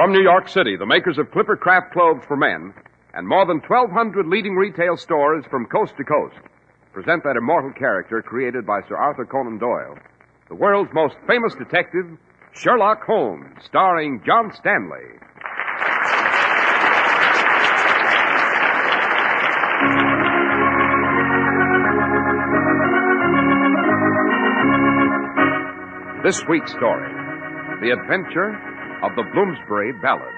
From New York City, the makers of Clipper Craft clothes for men and more than 1,200 leading retail stores from coast to coast present that immortal character created by Sir Arthur Conan Doyle, the world's most famous detective, Sherlock Holmes, starring John Stanley. This week's story, The Adventure of the Bloomsbury Ballad.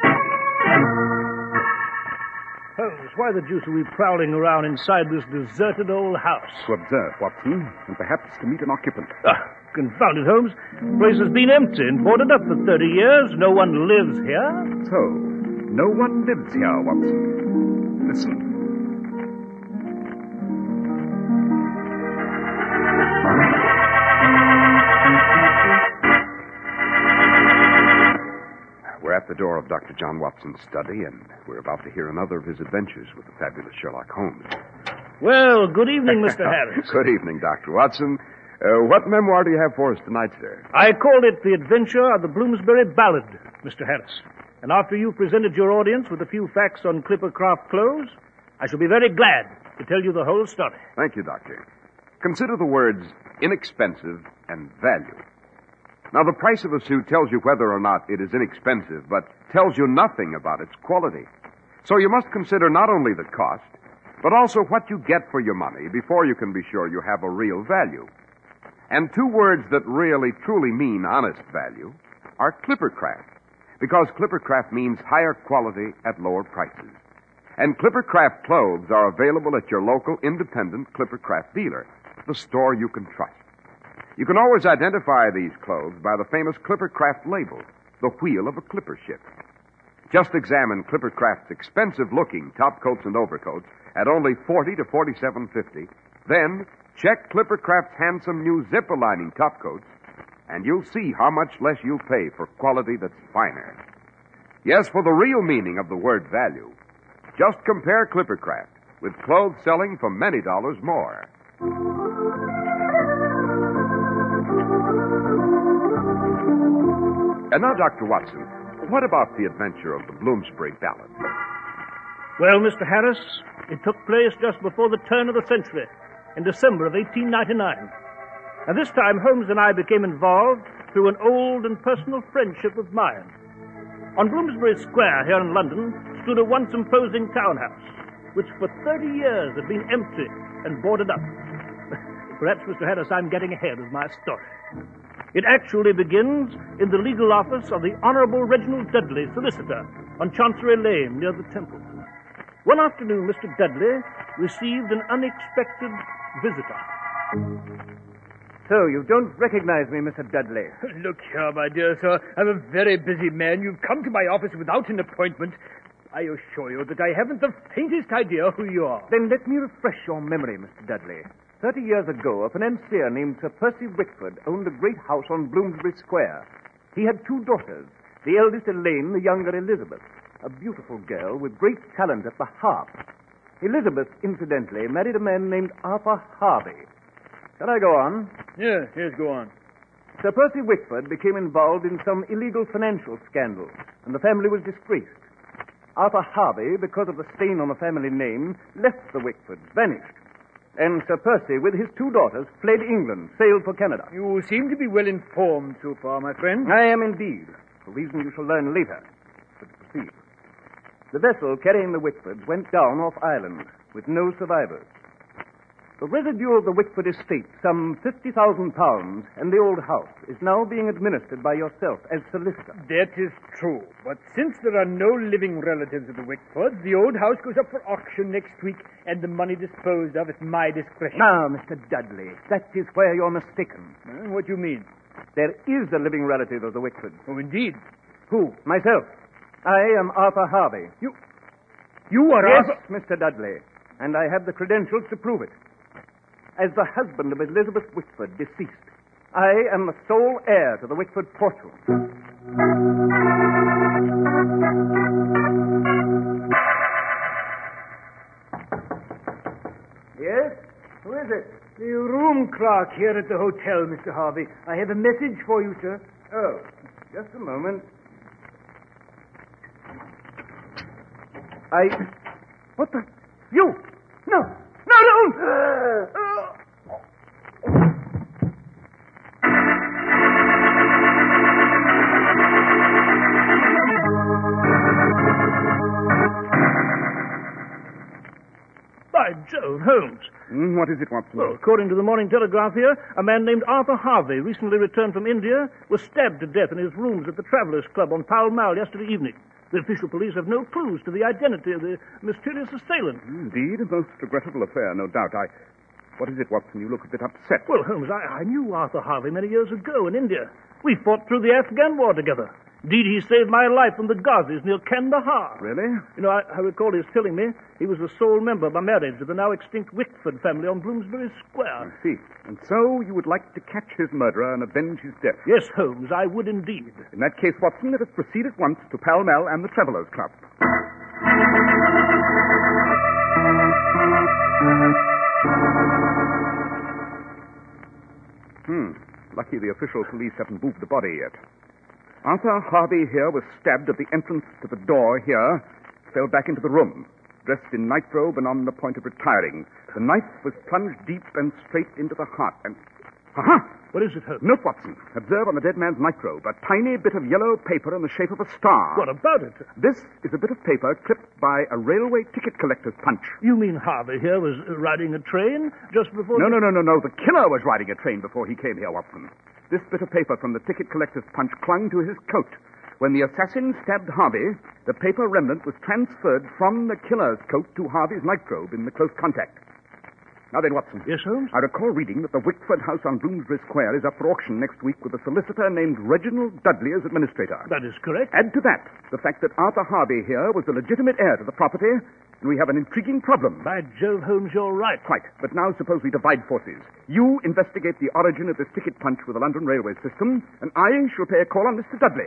Holmes, why the deuce are we prowling around inside this deserted old house? To observe, Watson, and perhaps to meet an occupant. Confound it, Holmes. The place has been empty and boarded up for 30 years. No one lives here. So, no one lives here, Watson. Listen. We're at the door of Dr. John Watson's study, and we're about to hear another of his adventures with the fabulous Sherlock Holmes. Well, good evening, Mr. Harris. Good evening, Dr. Watson. What memoir do you have for us tonight, sir? I called it The Adventure of the Bloomsbury Ballad, Mr. Harris. And after you've presented your audience with a few facts on Clipper Craft clothes, I shall be very glad to tell you the whole story. Thank you, Doctor. Consider the words inexpensive and value. Now, the price of a suit tells you whether or not it is inexpensive, but tells you nothing about its quality. So you must consider not only the cost, but also what you get for your money before you can be sure you have a real value. And two words that really, truly mean honest value are Clippercraft, because Clippercraft means higher quality at lower prices. And Clippercraft clothes are available at your local independent Clippercraft dealer, the store you can trust. You can always identify these clothes by the famous Clippercraft label, the wheel of a clipper ship. Just examine Clippercraft's expensive-looking topcoats and overcoats at only $40 to $47.50. Then check Clippercraft's handsome new zipper-lining topcoats, and you'll see how much less you'll pay for quality that's finer. Yes, for the real meaning of the word value, just compare Clippercraft with clothes selling for many dollars more. And now, Dr. Watson, what about the adventure of the Bloomsbury Ballad? Well, Mr. Harris, it took place just before the turn of the century, in December of 1899. And this time, Holmes and I became involved through an old and personal friendship of mine. On Bloomsbury Square here in London stood a once imposing townhouse, which for 30 years had been empty and boarded up. Perhaps, Mr. Harris, I'm getting ahead of my story. It actually begins in the legal office of the Honorable Reginald Dudley, solicitor, on Chancery Lane near the Temple. One afternoon, Mr. Dudley received an unexpected visitor. So, you don't recognize me, Mr. Dudley? Look here, my dear sir. I'm a very busy man. You've come to my office without an appointment. I assure you that I haven't the faintest idea who you are. Then let me refresh your memory, Mr. Dudley. 30 years ago, a financier named Sir Percy Wickford owned a great house on Bloomsbury Square. He had two daughters, the eldest Elaine, the younger Elizabeth, a beautiful girl with great talent at the harp. Elizabeth, incidentally, married a man named Arthur Harvey. Shall I go on? Yes, go on. Sir Percy Wickford became involved in some illegal financial scandal, and the family was disgraced. Arthur Harvey, because of the stain on the family name, left the Wickfords, vanished. And Sir Percy, with his two daughters, fled England, sailed for Canada. You seem to be well informed so far, my friend. I am indeed, for reason you shall learn later. But proceed. The vessel carrying the Wickfords went down off Ireland, with no survivors. The residue of the Wickford estate, some £50,000, and the old house, is now being administered by yourself as solicitor. That is true. But since there are no living relatives of the Wickfords, the old house goes up for auction next week, and the money disposed of at my discretion. Now, Mr. Dudley, that is where you're mistaken. What do you mean? There is a living relative of the Wickfords. Oh, indeed. Who? Myself. I am Arthur Harvey. You are Yes, Arthur... Mr. Dudley, and I have the credentials to prove it. As the husband of Elizabeth Wickford, deceased, I am the sole heir to the Wickford fortune. Yes? Who is it? The room clerk here at the hotel, Mr. Harvey. I have a message for you, sir. Oh, just a moment. What the? You! No! No, don't! By Jove, Holmes. What is it, Watson? Well, according to the Morning Telegraph here, a man named Arthur Harvey, recently returned from India, was stabbed to death in his rooms at the Travellers' Club on Pall Mall yesterday evening. The official police have no clues to the identity of the mysterious assailant. Indeed, a most regrettable affair, no doubt. What is it, Watson? You look a bit upset. Well, Holmes, I knew Arthur Harvey many years ago in India. We fought through the Afghan war together. Indeed, he saved my life from the Ghazis near Kandahar. Really? You know, I recall his telling me he was the sole member by marriage of the now extinct Wickford family on Bloomsbury Square. I see. And so you would like to catch his murderer and avenge his death? Yes, Holmes, I would indeed. In that case, Watson, let us proceed at once to Pall Mall and the Travellers' Club. Lucky the official police haven't moved the body yet. Arthur Harvey here was stabbed at the entrance to the door here, fell back into the room, dressed in nightrobe and on the point of retiring. The knife was plunged deep and straight into the heart, and... Aha! What is it, Holmes? Note, Watson. Observe on the dead man's nightrobe a tiny bit of yellow paper in the shape of a star. What about it? This is a bit of paper clipped by a railway ticket collector's punch. You mean Harvey here was riding a train just before... No. The killer was riding a train before he came here, Watson. This bit of paper from the ticket collector's punch clung to his coat. When the assassin stabbed Harvey, the paper remnant was transferred from the killer's coat to Harvey's nightrobe in the close contact. Now then, Watson. Yes, Holmes? I recall reading that the Wickford house on Bloomsbury Square is up for auction next week with a solicitor named Reginald Dudley as administrator. That is correct. Add to that the fact that Arthur Harvey here was the legitimate heir to the property, and we have an intriguing problem. By Jove, Holmes, you're right. Quite. But now suppose we divide forces. You investigate the origin of this ticket punch with the London railway system, and I shall pay a call on Mr. Dudley.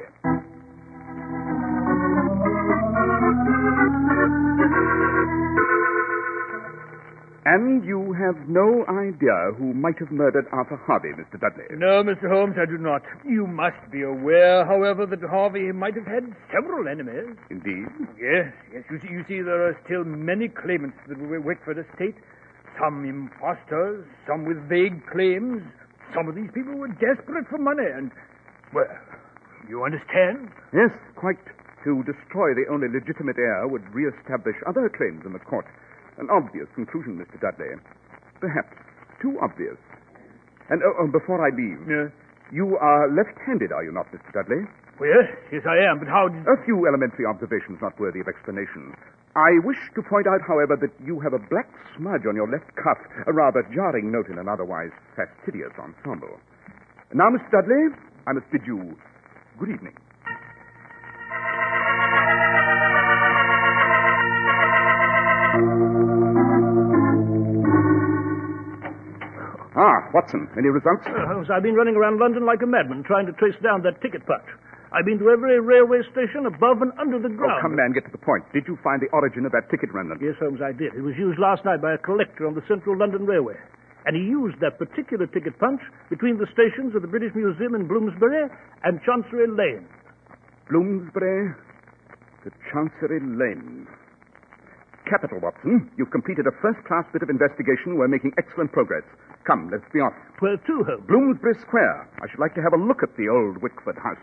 And you have no idea who might have murdered Arthur Harvey, Mr. Dudley? No, Mr. Holmes, I do not. You must be aware, however, that Harvey might have had several enemies. Indeed? Yes. You see, there are still many claimants to the Wickford estate. Some impostors, some with vague claims. Some of these people were desperate for money, and, well, you understand? Yes, quite. To destroy the only legitimate heir would re-establish other claims in the court. An obvious conclusion, Mr. Dudley. Perhaps too obvious. And before I leave, Yes. You are left-handed, are you not, Mr. Dudley? Well, yes, I am, but how did... A few elementary observations not worthy of explanation. I wish to point out, however, that you have a black smudge on your left cuff, a rather jarring note in an otherwise fastidious ensemble. Now, Mr. Dudley, I must bid you good evening. Watson, any results? Holmes, I've been running around London like a madman trying to trace down that ticket punch. I've been to every railway station above and under the ground. Oh, come, man, get to the point. Did you find the origin of that ticket remnant? Yes, Holmes, I did. It was used last night by a collector on the Central London Railway. And he used that particular ticket punch between the stations of the British Museum in Bloomsbury and Chancery Lane. Bloomsbury to Chancery Lane. Capital, Watson. You've completed a first-class bit of investigation. We're making excellent progress. Come, let's be off. Where to, Holmes? Bloomsbury Square. I should like to have a look at the old Wickford house.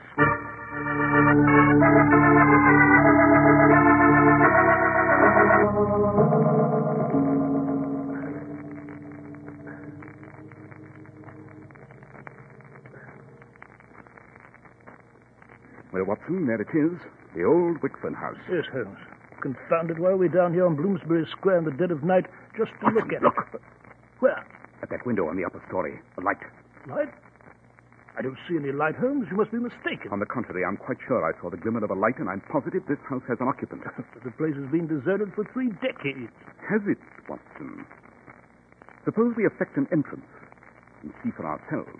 Well, Watson, there it is. The old Wickford house. Yes, Holmes. Confounded, why are we down here on Bloomsbury Square in the dead of night just to Watson, look at look. it? Where? At that window on the upper story. A light. Light? I don't see any light, Holmes. You must be mistaken. On the contrary, I'm quite sure I saw the glimmer of a light, and I'm positive this house has an occupant. The place has been deserted for 3 decades. Has it, Watson? Suppose we effect an entrance and see for ourselves.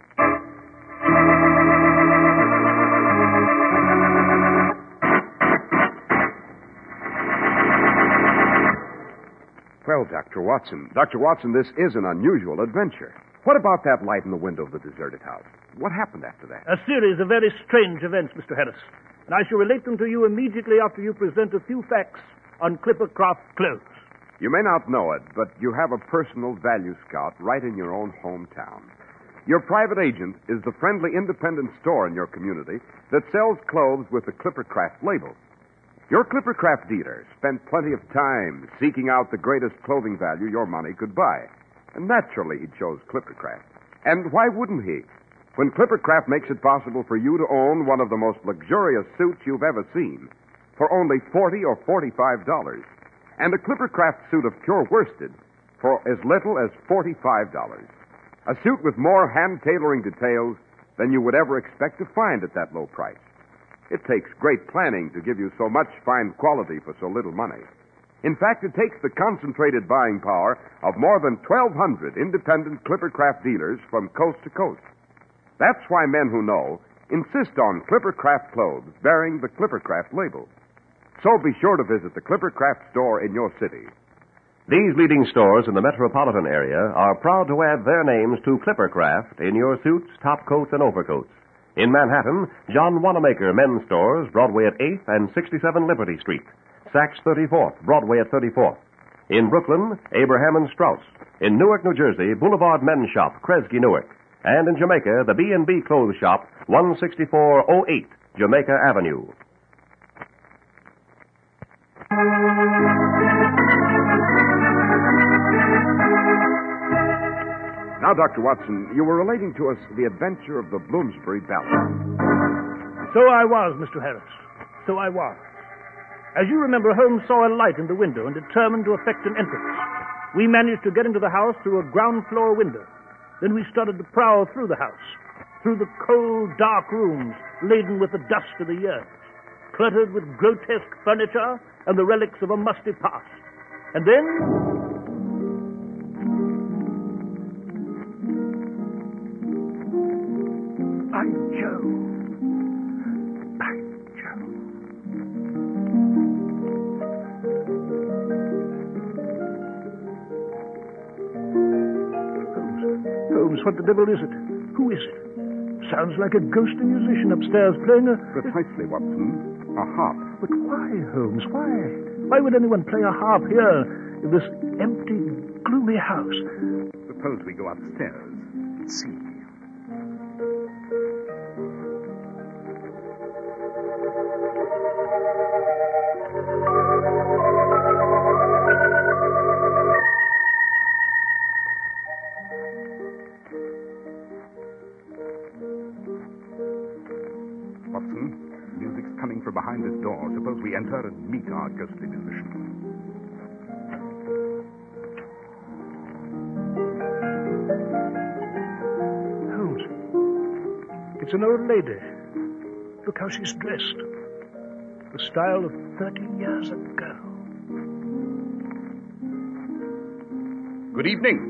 Well, Dr. Watson, this is an unusual adventure. What about that light in the window of the deserted house? What happened after that? A series of very strange events, Mr. Harris. And I shall relate them to you immediately after you present a few facts on Clippercraft clothes. You may not know it, but you have a personal value scout right in your own hometown. Your private agent is the friendly independent store in your community that sells clothes with the Clippercraft label. Your Clippercraft dealer spent plenty of time seeking out the greatest clothing value your money could buy. And naturally, he chose Clippercraft. And why wouldn't he? When Clippercraft makes it possible for you to own one of the most luxurious suits you've ever seen for only $40 or $45, and a Clippercraft suit of pure worsted for as little as $45. A suit with more hand-tailoring details than you would ever expect to find at that low price. It takes great planning to give you so much fine quality for so little money. In fact, it takes the concentrated buying power of more than 1,200 independent Clippercraft dealers from coast to coast. That's why men who know insist on Clippercraft clothes bearing the Clippercraft label. So be sure to visit the Clippercraft store in your city. These leading stores in the metropolitan area are proud to add their names to Clippercraft in your suits, topcoats, and overcoats. In Manhattan, John Wanamaker Men's Stores, Broadway at 8th and 67 Liberty Street. Saks 34th, Broadway at 34th. In Brooklyn, Abraham and Strauss. In Newark, New Jersey, Boulevard Men's Shop, Kresge, Newark. And in Jamaica, the B&B Clothes Shop, 16408 Jamaica Avenue. Now, Dr. Watson, you were relating to us the adventure of the Bloomsbury Ballad. So I was, Mr. Harris. So I was. As you remember, Holmes saw a light in the window and determined to effect an entrance. We managed to get into the house through a ground floor window. Then we started to prowl through the house, through the cold, dark rooms laden with the dust of the years, cluttered with grotesque furniture and the relics of a musty past. And then... By Jove. By Jove. Holmes, what the devil is it? Who is it? Sounds like a ghostly musician upstairs playing a... Precisely, Watson. A harp. But why, Holmes? Why? Why would anyone play a harp here in this empty, gloomy house? Suppose we go upstairs and see. Watson, music's coming from behind this door. Suppose we enter and meet our ghostly musician. Holmes, it's an old lady. Look how she's dressed. The style of 30 years ago. Good evening.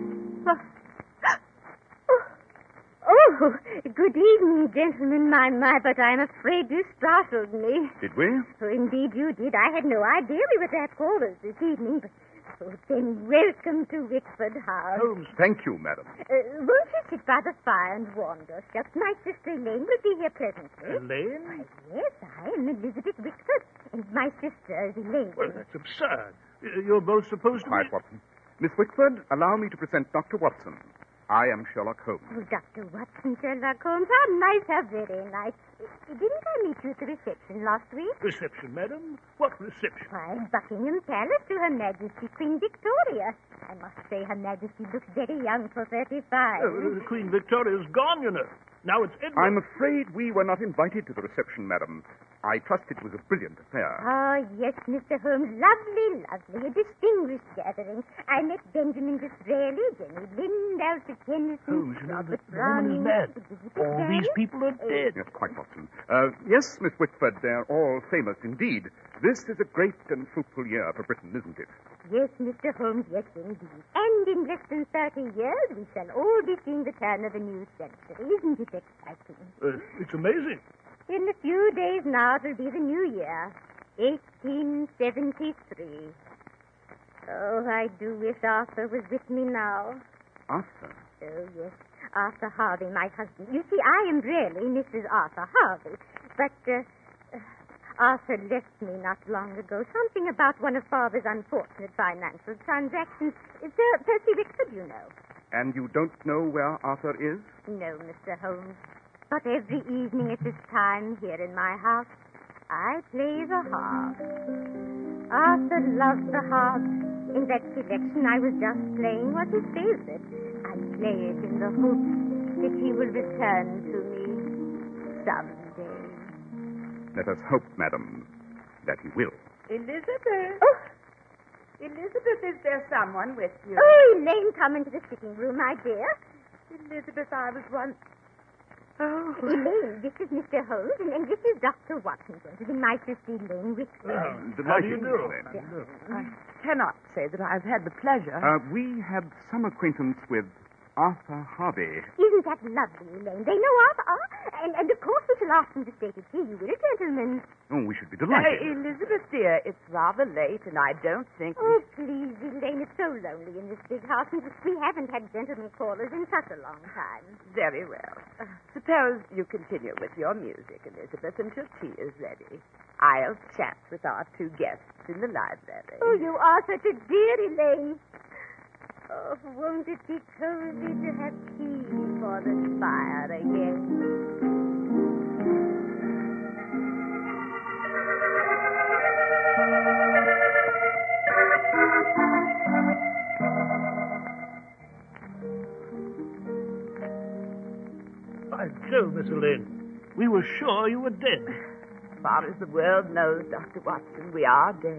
Oh, good evening, gentlemen. My, but I'm afraid you startled me. Did we? Oh, indeed you did. I had no idea we were at quarters this evening, but... Oh, then welcome to Wickford House. Holmes. Thank you, madam. Won't you sit by the fire and warm yourself? My sister Elaine will be here presently. Elaine? Yes, I am Elizabeth Wickford, and my sister is Elaine. Well, that's absurd. You're both supposed to Quiet, be... Watson. Miss Wickford, allow me to present Dr. Watson. I am Sherlock Holmes. Oh, Dr. Watson, Sherlock Holmes, how nice, how very nice. Didn't I meet you at the reception last week? Reception, madam? What reception? Why, Buckingham Palace to Her Majesty Queen Victoria. I must say Her Majesty looks very young for 35. Queen Victoria's gone, you know. Now it's Edward. I'm afraid we were not invited to the reception, madam. I trust it was a brilliant affair. Oh, yes, Mr. Holmes. Lovely, lovely. A distinguished gathering. I met Benjamin Disraeli, Jenny Lind, Alfred Tennyson, Holmes, you know, Robert the woman is Browning. mad. All these people are dead. Yes, quite, Watson. Yes, Miss Wickford, they're all famous indeed. This is a great and fruitful year for Britain, isn't it? Yes, Mr. Holmes, yes, indeed. And in less than 30 years, we shall all be seeing the turn of a new century. Isn't it exciting? It's amazing. In a few days now, it'll be the new year, 1873. Oh, I do wish Arthur was with me now. Arthur? Oh, yes, Arthur Harvey, my husband. You see, I am really Mrs. Arthur Harvey, but Arthur left me not long ago. Something about one of Father's unfortunate financial transactions. It's Percy Rickford, you know. And you don't know where Arthur is? No, Mr. Holmes. But every evening at this time here in my house, I play the harp. Arthur loved the harp. In that selection I was just playing was his favorite. I play it in the hope that he will return to me someday. Let us hope, madam, that he will. Elizabeth. Oh, Elizabeth, is there someone with you? oh, Elaine, come into the sitting room, my dear. Elizabeth, I was once... Oh. Elaine, this is Mr. Holmes, and this is Dr. Watson, gentlemen, my sister Elaine Rickford. How do you do? I cannot say that I've had the pleasure. We had some acquaintance with Arthur Harvey. Isn't that lovely, Elaine? They know Arthur. And of course we shall ask them to stay to tea, you will, gentlemen. Oh, we should be delighted. Elizabeth, dear, it's rather late, and I don't think... Oh, please, Elaine, it's so lonely in this big house, and we haven't had gentlemen callers in such a long time. Very well. Suppose you continue with your music, Elizabeth, until tea is ready. I'll chat with our two guests in the library. Oh, you are such a dear, Elaine. Oh, won't it be cozy to have tea before the fire again? By Jove, Miss Elaine, we were sure you were dead. As far as the world knows, Dr. Watson, we are dead.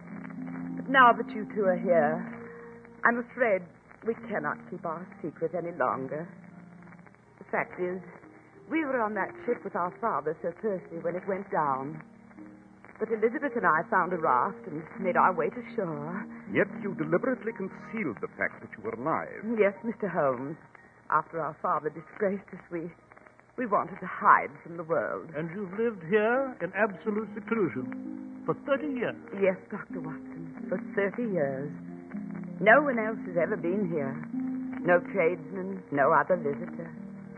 But now that you two are here, I'm afraid we cannot keep our secret any longer. The fact is, we were on that ship with our father, Sir Percy, when it went down. But Elizabeth and I found a raft and made our way to shore. Yet you deliberately concealed the fact that you were alive. Yes, Mr. Holmes. After our father disgraced us, we wanted to hide from the world. And you've lived here in absolute seclusion for 30 years. Yes, Dr. Watson, for 30 years. No one else has ever been here. No tradesman, no other visitor.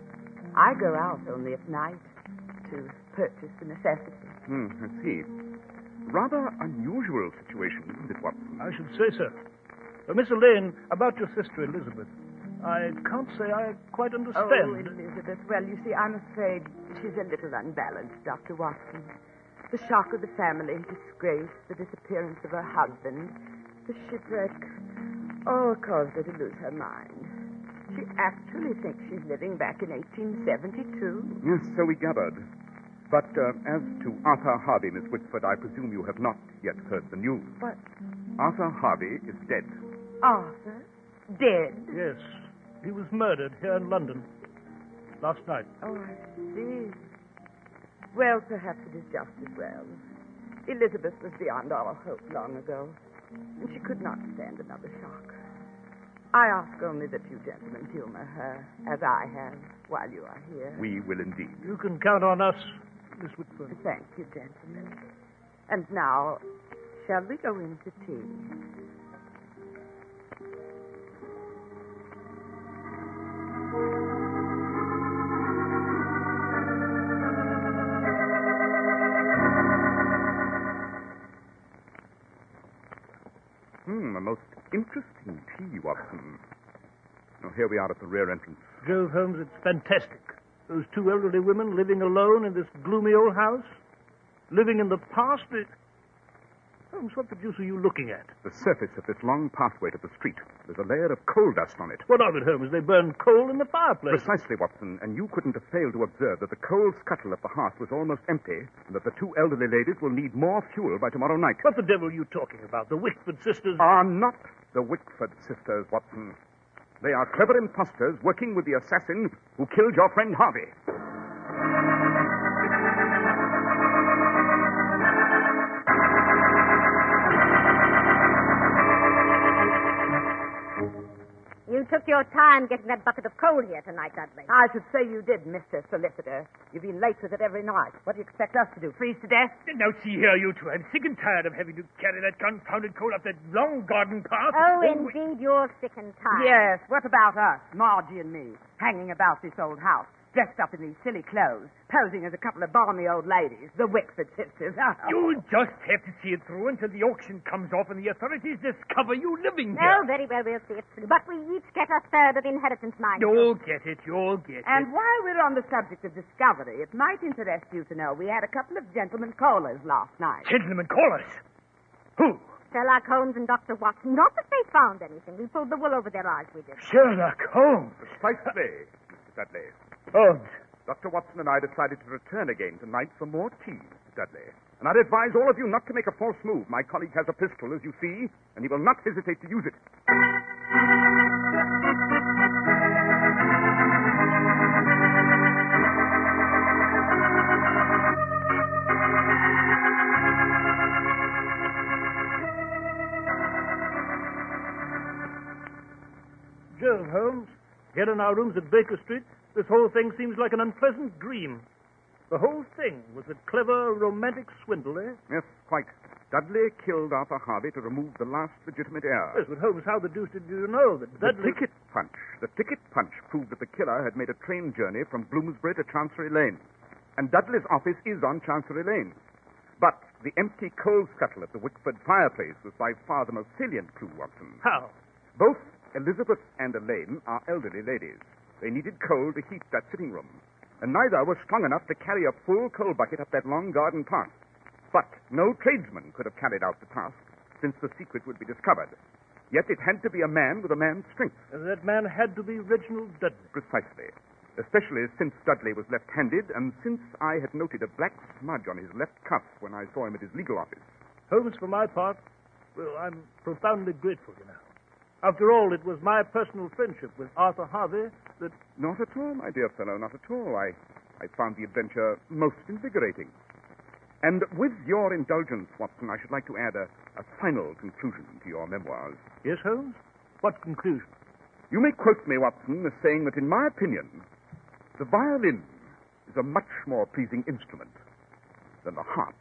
I go out only at night to purchase the necessities. I see. Rather unusual situation, isn't it, Watson? I should say so. Miss Elaine, about your sister Elizabeth, I can't say I quite understand. Oh, Elizabeth. Well, you see, I'm afraid she's a little unbalanced, Dr. Watson. The shock of the family disgrace, the disappearance of her husband, the shipwreck, all caused her to lose her mind. She actually thinks she's living back in 1872. Yes, so we gathered. But as to Arthur Harvey, Miss Whitford, I presume you have not yet heard the news. What? Arthur Harvey is dead. Arthur? Dead? Yes. He was murdered here in London last night. Oh, I see. Well, perhaps it is just as well. Elizabeth was beyond all hope long ago, and she could not stand another shock. I ask only that you gentlemen humor her, as I have, while you are here. We will indeed. You can count on us, Miss Whitford. Thank you, gentlemen. And now, shall we go in to tea? A most interesting tea, Watson. Now, here we are at the rear entrance. Jove, Holmes, it's fantastic. Those two elderly women living alone in this gloomy old house. Living in the past. Holmes, what the deuce are you looking at? The surface of this long pathway to the street. There's a layer of coal dust on it. What of it, Holmes? They burn coal in the fireplace. Precisely, Watson. And you couldn't have failed to observe that the coal scuttle of the hearth was almost empty, and that the two elderly ladies will need more fuel by tomorrow night. What the devil are you talking about? The Wickford sisters? Are not the Wickford sisters, Watson. They are clever impostors working with the assassin who killed your friend Harvey. You took your time getting that bucket of coal here tonight, Dudley. I should say you did, Mr. Solicitor. You've been late with it every night. What do you expect us to do, freeze to death? Now, see here, you two. I'm sick and tired of having to carry that confounded coal up that long garden path. Oh, indeed, you're sick and tired. Yes, what about us, Margie and me, hanging about this old house? dressed up in these silly clothes, posing as a couple of balmy old ladies, the Wickford sisters. You'll just have to see it through until the auction comes off and the authorities discover you living Oh, here. very well, we'll see it through. But we each get a third of the inheritance, mind you. You'll get it, you'll get it. And while we're on the subject of discovery, it might interest you to know we had a couple of gentlemen callers last night. Gentlemen, call us. Who? Sherlock Holmes and Dr. Watson. Not that they found anything. We pulled the wool over their eyes, we did. Sherlock Holmes. Precisely, Mr. Dudley. Holmes. Dr. Watson and I decided to return again tonight for more tea, Mr. Dudley. And I'd advise all of you not to make a false move. My colleague has a pistol, as you see, and he will not hesitate to use it. Jove, Holmes, here in our rooms at Baker Street, this whole thing seems like an unpleasant dream. The whole thing was a clever, romantic swindle, eh? Yes, quite. Dudley killed Arthur Harvey to remove the last legitimate heir. Yes, but Holmes, how the deuce did you know that Dudley... The ticket punch proved that the killer had made a train journey from Bloomsbury to Chancery Lane. And Dudley's office is on Chancery Lane. But the empty coal scuttle at the Wickford fireplace was by far the most salient clue, Watson. How? Both Elizabeth and Elaine are elderly ladies. They needed coal to heat that sitting room. And neither was strong enough to carry a full coal bucket up that long garden path. But no tradesman could have carried out the task, since the secret would be discovered. Yet it had to be a man with a man's strength. And that man had to be Reginald Dudley. Precisely. Especially since Dudley was left-handed, and since I had noted a black smudge on his left cuff when I saw him at his legal office. Holmes, for my part, well, I'm profoundly grateful, you know. After all, it was my personal friendship with Arthur Harvey that... Not at all, my dear fellow, not at all. I found the adventure most invigorating. And with your indulgence, Watson, I should like to add a final conclusion to your memoirs. Yes, Holmes? What conclusion? You may quote me, Watson, as saying that, in my opinion, the violin is a much more pleasing instrument than the harp.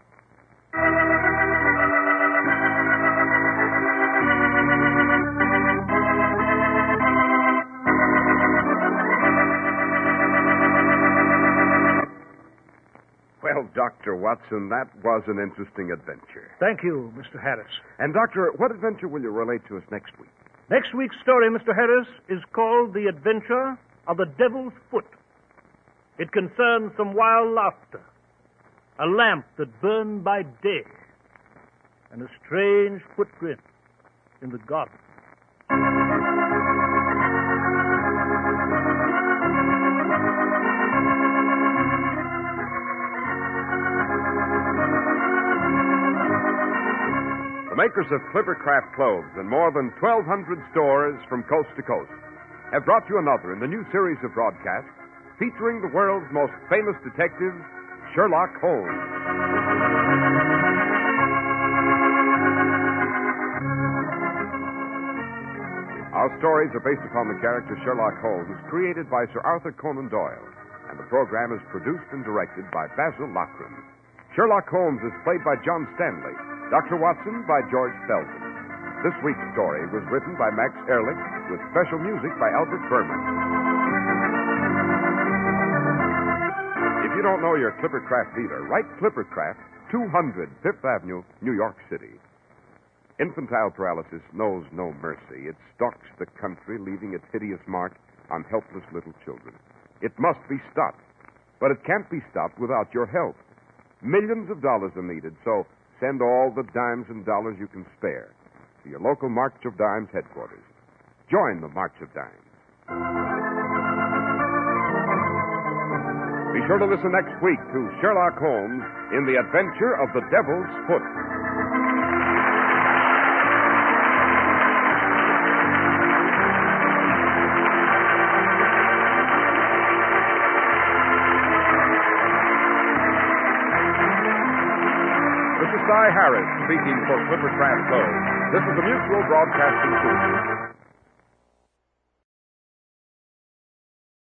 Well, Dr. Watson, that was an interesting adventure. Thank you, Mr. Harris. And, Doctor, what adventure will you relate to us next week? Next week's story, Mr. Harris, is called The Adventure of the Devil's Foot. It concerns some wild laughter, a lamp that burned by day, and a strange footprint in the garden. The makers of Clippercraft clothes and more than 1,200 stores from coast to coast have brought you another in the new series of broadcasts featuring the world's most famous detective, Sherlock Holmes. Our stories are based upon the character Sherlock Holmes, created by Sir Arthur Conan Doyle, and the program is produced and directed by Basil Loughrane. Sherlock Holmes is played by John Stanley, Dr. Watson by George Felton. This week's story was written by Max Ehrlich with special music by Albert Berman. If you don't know your Clippercraft dealer, write Clippercraft, 200 Fifth Avenue, New York City. Infantile paralysis knows no mercy. It stalks the country, leaving its hideous mark on helpless little children. It must be stopped, but it can't be stopped without your help. Millions of dollars are needed, so send all the dimes and dollars you can spare to your local March of Dimes headquarters. Join the March of Dimes. Be sure to listen next week to Sherlock Holmes in The Adventure of the Devil's Foot. This is Cy Harris speaking for Clippercraft Clothes. This is the Mutual Broadcasting System.